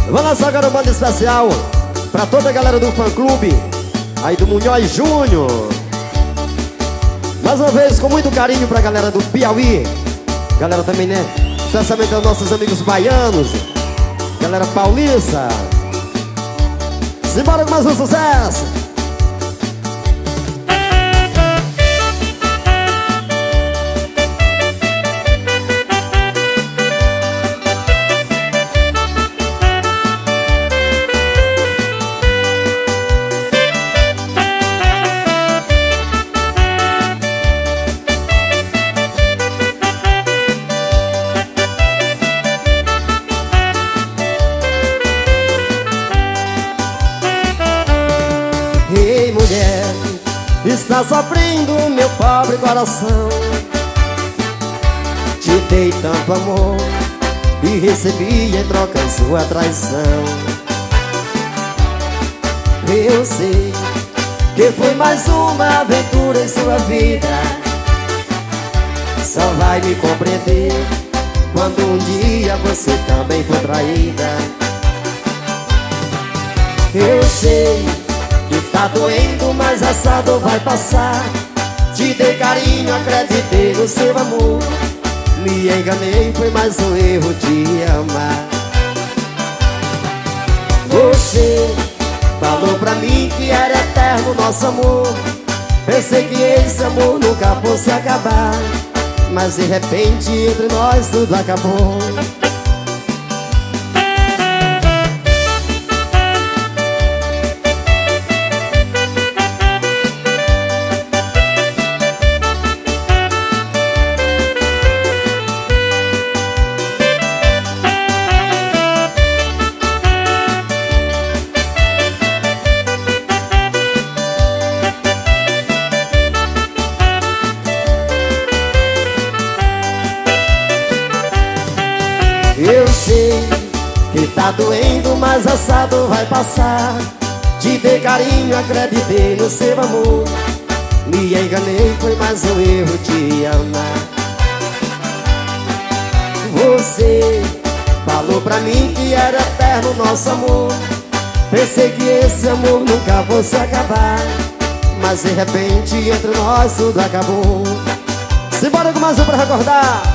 Vou lançar agora uma banda especial pra toda a galera do fã-clube aí do Munhoz Júnior. Mais uma vez, com muito carinho pra galera do Piauí. Galera também, né? Especialmente aos nossos amigos baianos. Galera paulista. Simbora com mais um sucesso. Ei, mulher, está sofrendo meu pobre coração. Te dei tanto amor e recebi em troca sua traição. Eu sei que foi mais uma aventura em sua vida. Só vai me compreender quando um dia você também for traída. Eu sei que está doendo, mas essa dor vai passar. Te dei carinho, acreditei no seu amor. Me enganei, foi mais um erro te amar. Você falou pra mim que era eterno nosso amor. Pensei que esse amor nunca fosse acabar, mas de repente entre nós tudo acabou. Eu sei que tá doendo, mas essa dor vai passar. Te dei carinho, acreditei no seu amor. Me enganei, foi mais um erro te amar. Você falou pra mim que era eterno nosso amor. Pensei que esse amor nunca fosse acabar, mas de repente entre nós tudo acabou. Simbora com mais um pra recordar.